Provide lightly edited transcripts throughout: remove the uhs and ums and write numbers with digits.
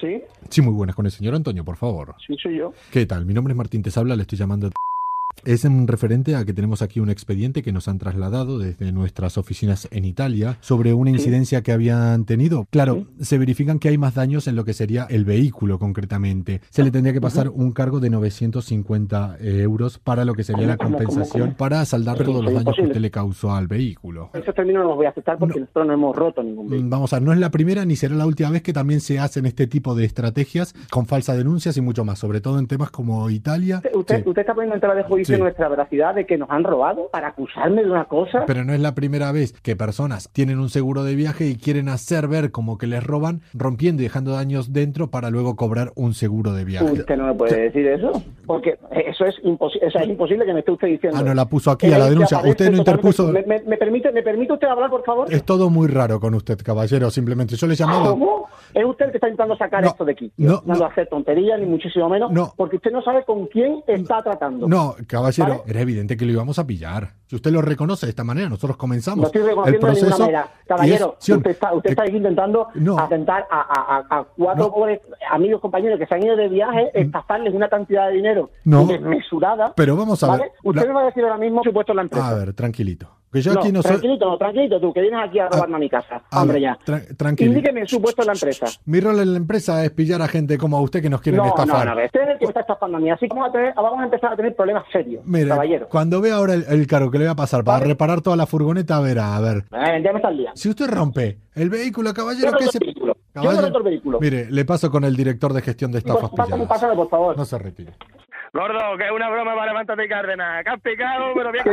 ¿Sí? Sí, muy buenas. Con el señor Antonio, por favor. Sí, soy yo. ¿Qué tal? Mi nombre es Martín Tesabla, le estoy llamando. Es en referente a que tenemos aquí un expediente que nos han trasladado desde nuestras oficinas en Italia sobre una incidencia que habían tenido. Claro, se verifican que hay más daños en lo que sería el vehículo concretamente. Se le tendría que pasar un cargo de 950 euros para lo que sería la compensación para saldar todos los daños que usted le causó al vehículo. Esos términos no los voy a aceptar porque nosotros no hemos roto ningún vehículo. Vamos a ver, no es la primera ni será la última vez que también se hacen este tipo de estrategias con falsas denuncias y mucho más, sobre todo en temas como Italia. Usted está poniendo en tela de juicio nuestra veracidad de que nos han robado para acusarme de una cosa. Pero no es la primera vez que personas tienen un seguro de viaje y quieren hacer ver como que les roban, rompiendo y dejando daños dentro para luego cobrar un seguro de viaje. Usted no me puede decir eso, porque eso es imposible. Es imposible que me esté usted diciendo. Ah, no la puso aquí a la denuncia. Usted no interpuso. ¿Me permite usted hablar, por favor? Es todo muy raro con usted, caballero. Simplemente yo le llamaba. ¿Cómo? Es usted el que está intentando sacar esto de aquí. No hacer tonterías, ni muchísimo menos, porque usted no sabe con quién está tratando. No, caballero, ¿vale? era evidente que lo íbamos a pillar. Si usted lo reconoce de esta manera, nosotros comenzamos no estoy reconociendo el proceso. De ninguna manera. Caballero, usted está intentando atentar a cuatro pobres amigos, compañeros que se han ido de viaje, estafarles una cantidad de dinero desmesurada. Pero vamos a ver. Usted me va a decir ahora mismo su puesto en la empresa. A ver, tranquilito. Que yo aquí no soy... Tranquilito, tú, que vienes aquí a robarme a mi casa. Hombre, ya. Tranquilo. Indíqueme su puesto en la empresa. Mi rol en la empresa es pillar a gente como a usted que nos quieren estafar. No, usted es el que me está estafando a mí. Así que vamos a empezar a tener problemas serios, mire, caballero. Cuando vea ahora el cargo que le voy a pasar para reparar toda la furgoneta, verá, a ver. Ya me está el día. Si usted rompe el vehículo, caballero, ¿qué se... Yo no roto el vehículo. Mire, le paso con el director de gestión de estafas pilladas. Pásame, por favor. No se retire. Gordo, que es una broma para Levántate y Cárdenas. Que has picado, pero bien.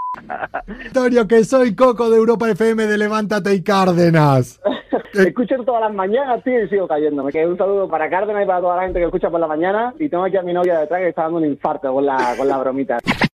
Antonio, que soy Coco de Europa FM de Levántate y Cárdenas. Escucho todas las mañanas, tío, y sigo cayéndome. Que un saludo para Cárdenas y para toda la gente que escucha por la mañana. Y tengo aquí a mi novia detrás que está dando un infarto con la bromita.